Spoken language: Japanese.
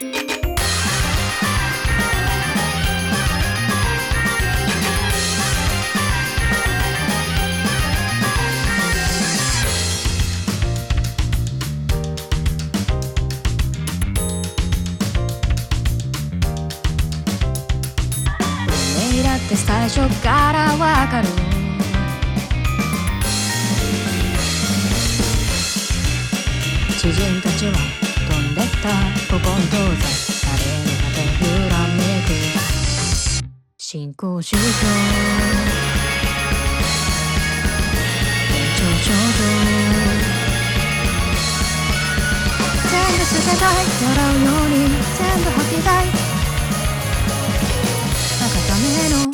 だって最初からわかる。知人たちは飛んでった古今東西、あれに果て揺らめく新興宗教延長症状、全部捨てたい、笑うように全部吐きたい、赤ための